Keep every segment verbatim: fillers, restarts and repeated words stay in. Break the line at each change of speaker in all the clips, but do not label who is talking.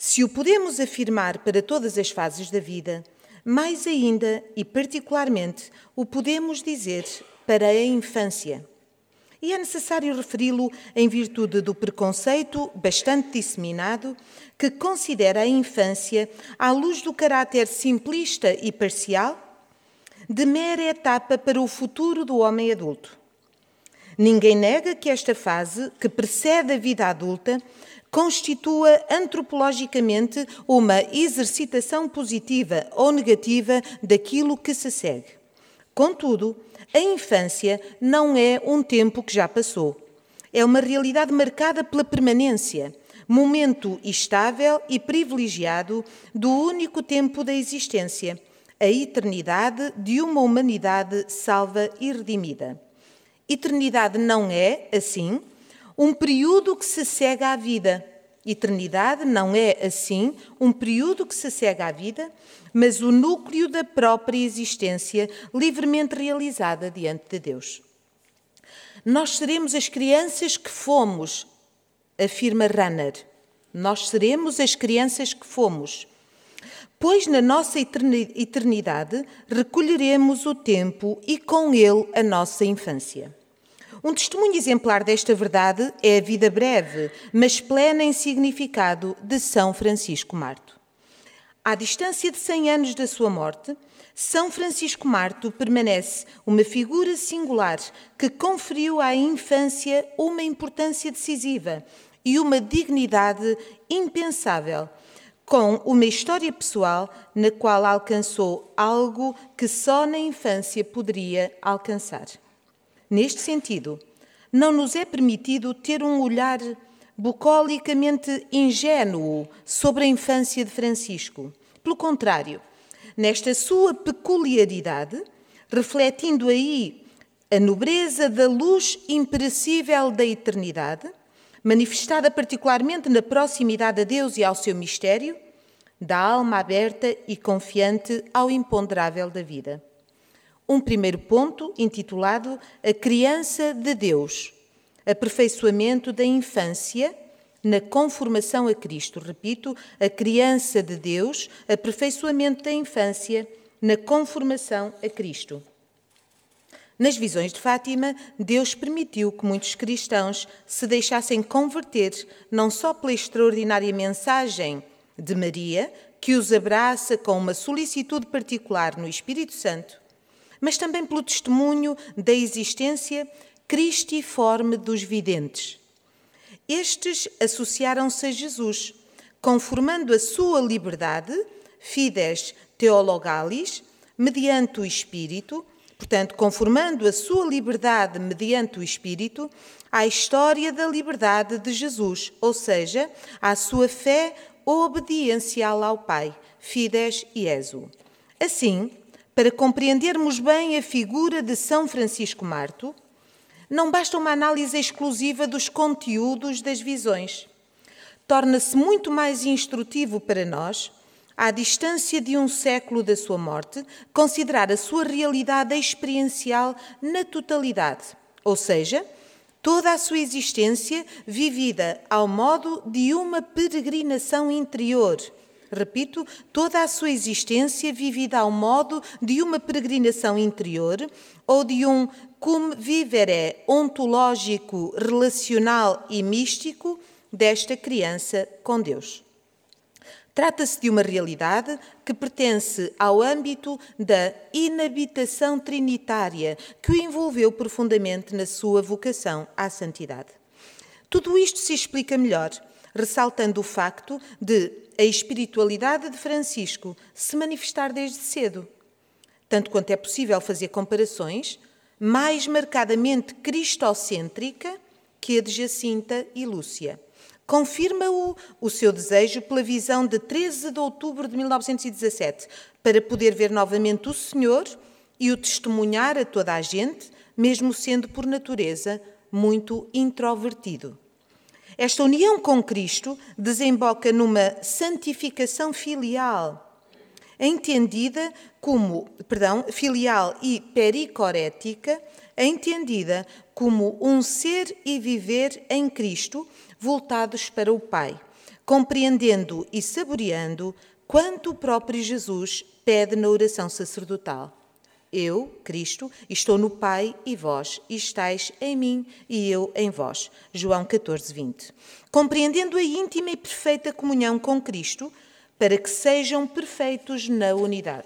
Se o podemos afirmar para todas as fases da vida, mais ainda e particularmente o podemos dizer para a infância. E é necessário referi-lo em virtude do preconceito bastante disseminado que considera a infância, à luz do caráter simplista e parcial, de mera etapa para o futuro do homem adulto. Ninguém nega que esta fase, que precede a vida adulta, constitua antropologicamente uma exercitação positiva ou negativa daquilo que se segue. Contudo, a infância não é um tempo que já passou. É uma realidade marcada pela permanência, momento estável e privilegiado do único tempo da existência, a eternidade de uma humanidade salva e redimida. Eternidade não é, assim, um período que se segue à vida. Eternidade não é, assim, um período que se segue à vida, mas o núcleo da própria existência livremente realizada diante de Deus. Nós seremos as crianças que fomos, afirma Rahner. Nós seremos as crianças que fomos, pois na nossa eternidade recolheremos o tempo e com ele a nossa infância. Um testemunho exemplar desta verdade é a vida breve, mas plena em significado de São Francisco Marto. À distância de cem anos da sua morte, São Francisco Marto permanece uma figura singular que conferiu à infância uma importância decisiva e uma dignidade impensável, com uma história pessoal na qual alcançou algo que só na infância poderia alcançar. Neste sentido, não nos é permitido ter um olhar bucolicamente ingênuo sobre a infância de Francisco. Pelo contrário, nesta sua peculiaridade, refletindo aí a nobreza da luz imperecível da eternidade, manifestada particularmente na proximidade a Deus e ao seu mistério, da alma aberta e confiante ao imponderável da vida. Um primeiro ponto, intitulado A Criança de Deus, aperfeiçoamento da infância na conformação a Cristo. Repito, a criança de Deus, aperfeiçoamento da infância na conformação a Cristo. Nas visões de Fátima, Deus permitiu que muitos cristãos se deixassem converter não só pela extraordinária mensagem de Maria, que os abraça com uma solicitude particular no Espírito Santo, mas também pelo testemunho da existência cristiforme dos videntes. Estes associaram-se a Jesus, conformando a sua liberdade, fides theologalis, mediante o Espírito, portanto, conformando a sua liberdade mediante o Espírito, à história da liberdade de Jesus, ou seja, à sua fé obediencial ao Pai, fides Iesu. Assim, para compreendermos bem a figura de São Francisco Marto, não basta uma análise exclusiva dos conteúdos das visões. Torna-se muito mais instrutivo para nós, à distância de um século da sua morte, considerar a sua realidade experiencial na totalidade, ou seja, toda a sua existência vivida ao modo de uma peregrinação interior. Repito, toda a sua existência vivida ao modo de uma peregrinação interior ou de um cum vivere ontológico, relacional e místico desta criança com Deus. Trata-se de uma realidade que pertence ao âmbito da inabitação trinitária que o envolveu profundamente na sua vocação à santidade. Tudo isto se explica melhor, ressaltando o facto de a espiritualidade de Francisco se manifestar desde cedo, tanto quanto é possível fazer comparações, mais marcadamente cristocêntrica que a de Jacinta e Lúcia. Confirma-o o seu desejo pela visão de treze de outubro de mil novecentos e dezassete, para poder ver novamente o Senhor e o testemunhar a toda a gente, mesmo sendo por natureza muito introvertido. Esta união com Cristo desemboca numa santificação filial, entendida como, perdão, filial e pericorética, entendida como um ser e viver em Cristo, voltados para o Pai, compreendendo e saboreando quanto o próprio Jesus pede na oração sacerdotal. Eu, Cristo, estou no Pai e vós estáis em mim e eu em vós. João catorze, vinte. Compreendendo a íntima e perfeita comunhão com Cristo, para que sejam perfeitos na unidade.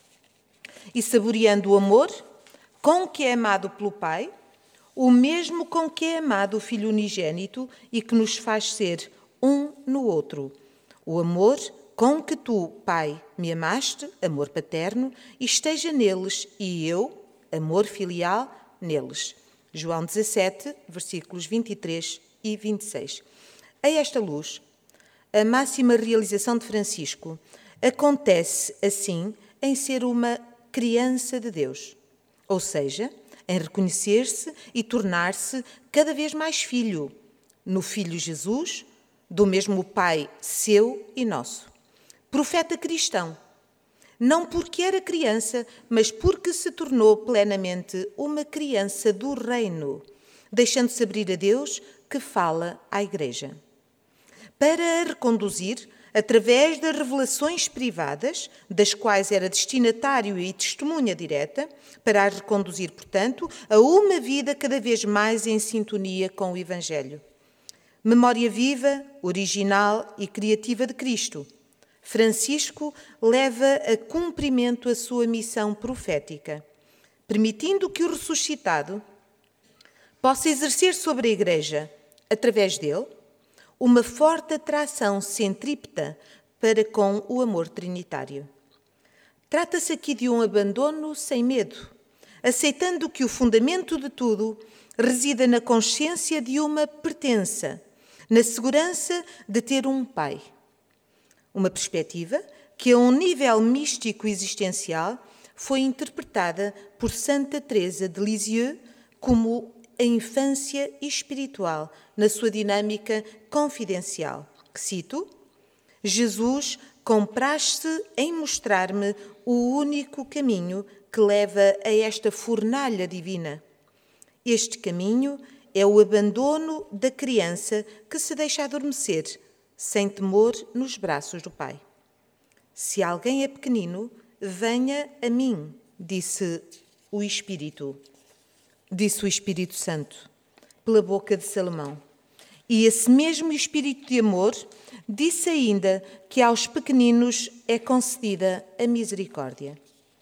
E saboreando o amor com que é amado pelo Pai, o mesmo com que é amado o Filho unigênito e que nos faz ser um no outro. O amor com que tu, Pai, me amaste, amor paterno, e esteja neles, e eu, amor filial, neles. João dezassete, versículos vinte e três e vinte e seis. A esta luz, a máxima realização de Francisco acontece, assim, em ser uma criança de Deus, ou seja, em reconhecer-se e tornar-se cada vez mais filho, no Filho Jesus, do mesmo Pai seu e nosso. Profeta cristão, não porque era criança, mas porque se tornou plenamente uma criança do reino, deixando-se abrir a Deus que fala à Igreja. Para a reconduzir, através das revelações privadas, das quais era destinatário e testemunha direta, para a reconduzir, portanto, a uma vida cada vez mais em sintonia com o Evangelho. Memória viva, original e criativa de Cristo, Francisco leva a cumprimento a sua missão profética, permitindo que o ressuscitado possa exercer sobre a Igreja, através dele, uma forte atração centrípeta para com o amor trinitário. Trata-se aqui de um abandono sem medo, aceitando que o fundamento de tudo resida na consciência de uma pertença, na segurança de ter um Pai. Uma perspectiva que, a um nível místico existencial, foi interpretada por Santa Teresa de Lisieux como a infância espiritual na sua dinâmica confidencial. Que cito: Jesus compraz-se em mostrar-me o único caminho que leva a esta fornalha divina. Este caminho é o abandono da criança que se deixa adormecer, sem temor, nos braços do Pai. Se alguém é pequenino, venha a mim, disse o Espírito, disse o Espírito Santo, pela boca de Salomão. E esse mesmo Espírito de amor disse ainda que aos pequeninos é concedida a misericórdia.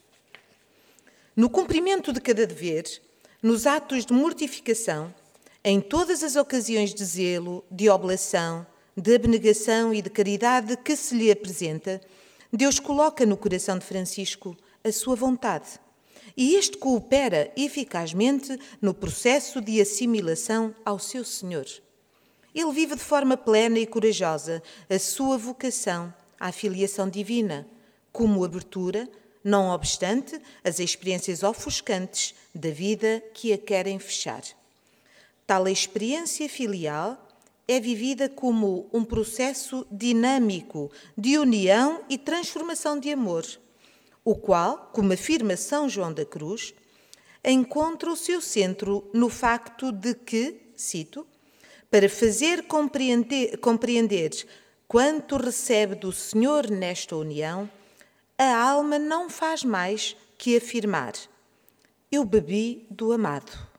No cumprimento de cada dever, nos atos de mortificação, em todas as ocasiões de zelo, de oblação, de abnegação e de caridade que se lhe apresenta, Deus coloca no coração de Francisco a sua vontade, e este coopera eficazmente no processo de assimilação ao seu Senhor. Ele vive de forma plena e corajosa a sua vocação à filiação divina, como abertura, não obstante as experiências ofuscantes da vida que a querem fechar. Tal experiência filial é vivida como um processo dinâmico de união e transformação de amor, o qual, como afirma São João da Cruz, encontra o seu centro no facto de que, cito, para fazer compreender, compreender quanto recebe do Senhor nesta união, a alma não faz mais que afirmar: eu bebi do amado.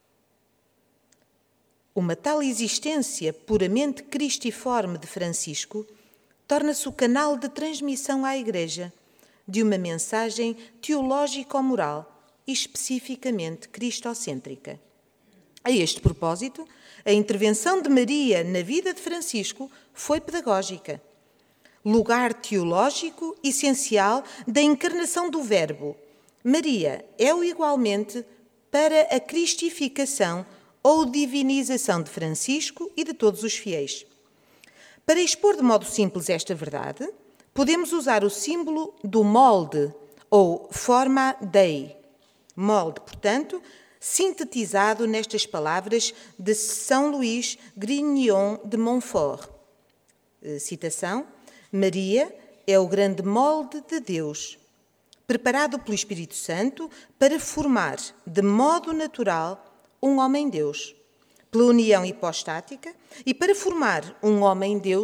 Uma tal existência puramente cristiforme de Francisco torna-se o canal de transmissão à Igreja de uma mensagem teológico-moral e especificamente cristocêntrica. A este propósito, a intervenção de Maria na vida de Francisco foi pedagógica. Lugar teológico essencial da encarnação do Verbo, Maria é-o igualmente para a cristificação ou divinização de Francisco e de todos os fiéis. Para expor de modo simples esta verdade, podemos usar o símbolo do molde, ou forma Dei. Molde, portanto, sintetizado nestas palavras de São Luís Grignion de Montfort. Citação: Maria é o grande molde de Deus, preparado pelo Espírito Santo para formar, de modo natural, um homem-Deus, pela união hipostática, e para formar um homem-Deus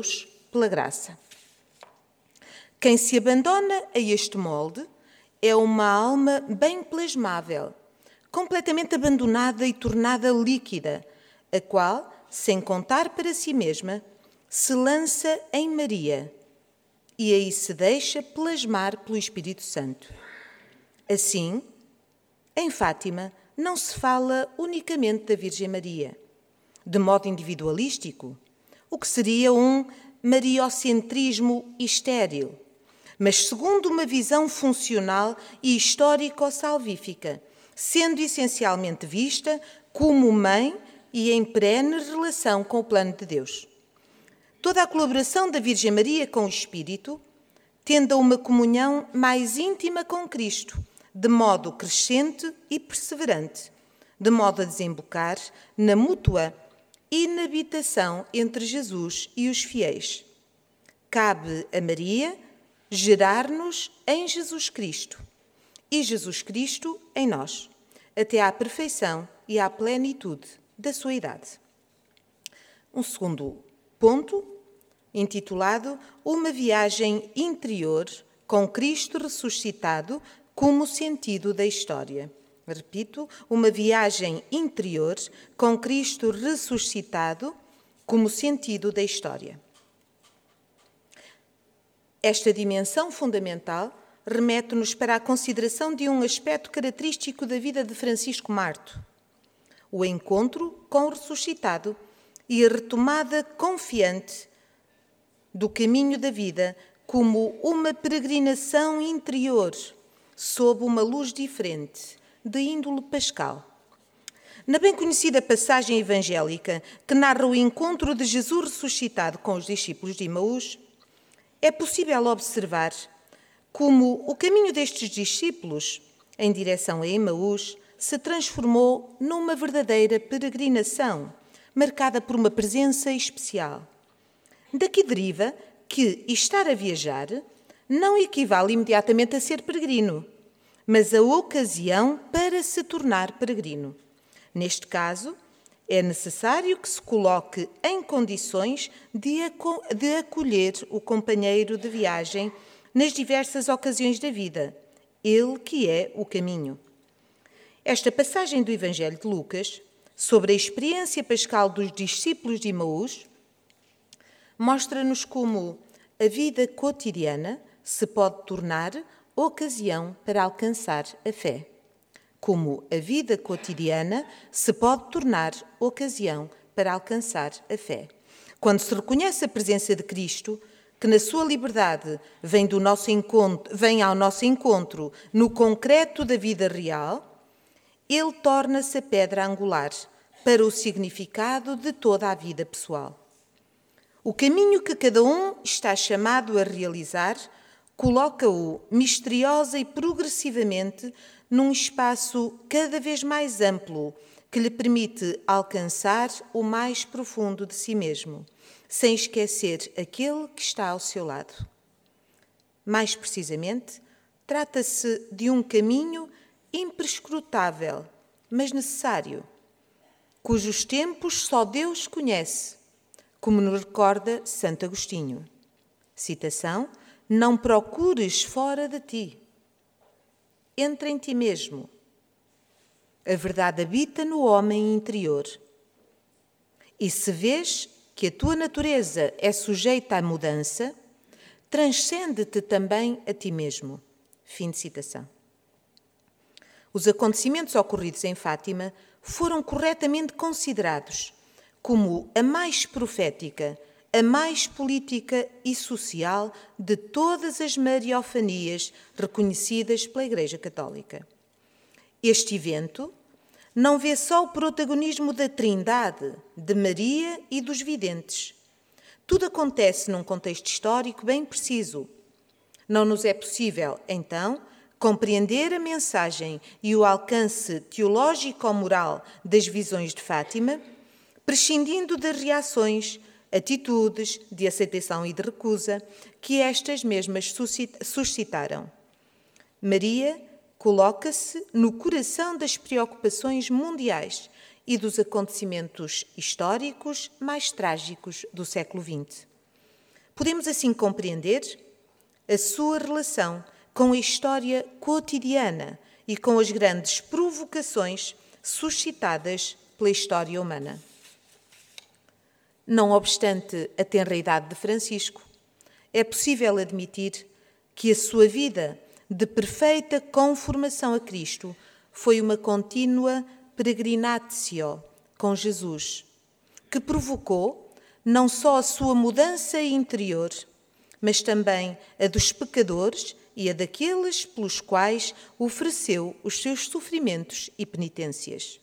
pela graça. Quem se abandona a este molde é uma alma bem plasmável, completamente abandonada e tornada líquida, a qual, sem contar para si mesma, se lança em Maria e aí se deixa plasmar pelo Espírito Santo. Assim, em Fátima, não se fala unicamente da Virgem Maria, de modo individualístico, o que seria um mariocentrismo estéril, mas segundo uma visão funcional e histórico-salvífica, sendo essencialmente vista como mãe e em perene relação com o plano de Deus. Toda a colaboração da Virgem Maria com o Espírito tende a uma comunhão mais íntima com Cristo, de modo crescente e perseverante, de modo a desembocar na mútua inabitação entre Jesus e os fiéis. Cabe a Maria gerar-nos em Jesus Cristo e Jesus Cristo em nós, até à perfeição e à plenitude da sua idade. Um segundo ponto, intitulado Uma viagem interior com Cristo ressuscitado como sentido da história. Repito, uma viagem interior com Cristo ressuscitado como sentido da história. Esta dimensão fundamental remete-nos para a consideração de um aspecto característico da vida de Francisco Marto, o encontro com o ressuscitado e a retomada confiante do caminho da vida como uma peregrinação interior sob uma luz diferente, de índole pascal. Na bem conhecida passagem evangélica que narra o encontro de Jesus ressuscitado com os discípulos de Emaús, é possível observar como o caminho destes discípulos em direção a Emaús se transformou numa verdadeira peregrinação, marcada por uma presença especial. Daqui deriva que estar a viajar não equivale imediatamente a ser peregrino, mas a ocasião para se tornar peregrino. Neste caso, é necessário que se coloque em condições de, aco- de acolher o companheiro de viagem nas diversas ocasiões da vida, ele que é o caminho. Esta passagem do Evangelho de Lucas, sobre a experiência pascal dos discípulos de Emaús, mostra-nos como a vida cotidiana se pode tornar ocasião para alcançar a fé. Como a vida cotidiana se pode tornar ocasião para alcançar a fé. Quando se reconhece a presença de Cristo, que na sua liberdade vem, do nosso encontro, vem ao nosso encontro no concreto da vida real, ele torna-se a pedra angular para o significado de toda a vida pessoal. O caminho que cada um está chamado a realizar coloca-o misteriosa e progressivamente num espaço cada vez mais amplo que lhe permite alcançar o mais profundo de si mesmo, sem esquecer aquele que está ao seu lado. Mais precisamente, trata-se de um caminho imprescrutável, mas necessário, cujos tempos só Deus conhece, como nos recorda Santo Agostinho. Citação: não procures fora de ti. Entra em ti mesmo. A verdade habita no homem interior. E se vês que a tua natureza é sujeita à mudança, transcende-te também a ti mesmo. Fim de citação. Os acontecimentos ocorridos em Fátima foram corretamente considerados como a mais profética, a mais política e social de todas as mariofanias reconhecidas pela Igreja Católica. Este evento não vê só o protagonismo da Trindade, de Maria e dos videntes. Tudo acontece num contexto histórico bem preciso. Não nos é possível, então, compreender a mensagem e o alcance teológico-moral das visões de Fátima, prescindindo das reações, atitudes de aceitação e de recusa que estas mesmas suscitaram. Maria coloca-se no coração das preocupações mundiais e dos acontecimentos históricos mais trágicos do século vinte. Podemos assim compreender a sua relação com a história cotidiana e com as grandes provocações suscitadas pela história humana. Não obstante a tenra idade de Francisco, é possível admitir que a sua vida de perfeita conformação a Cristo foi uma contínua peregrinatio com Jesus, que provocou não só a sua mudança interior, mas também a dos pecadores e a daqueles pelos quais ofereceu os seus sofrimentos e penitências.